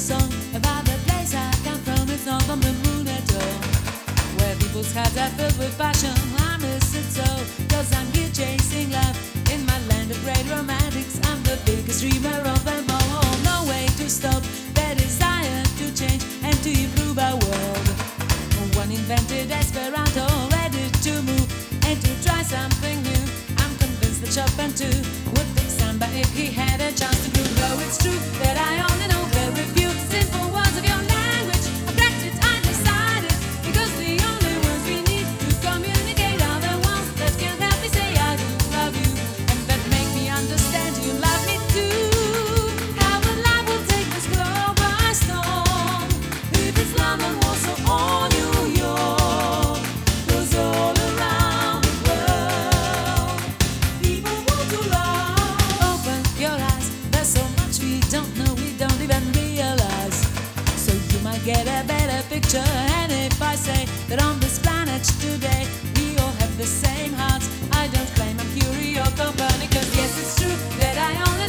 song about the place I come from. It's not on the moon at all, where people's hearts are filled with passion. I miss it so, cause I'm here chasing love in my land of great romantics. I'm the biggest dreamer of them all. No way to stop the desire to change and to improve our world. One invented Esperanto, ready to move and to try something new. I'm convinced that Chopin too would think samba if he had a chance to groove. Though it's true that I only know very few simple words of your language, I practiced, I decided, because the only words we need to communicate are the ones that can help me say I do love you, and that make me understand you love me too. How a life will take this globe by storm, if it's London, Warsaw, or New York, 'cause all around the world people want to love. Open your eyes, there's so much we don't know, we don't even realize. So you might get a better picture. And if I say that on this planet today we all have the same hearts, I don't claim I'm Curie or Copernicus. Yes, it's true that I only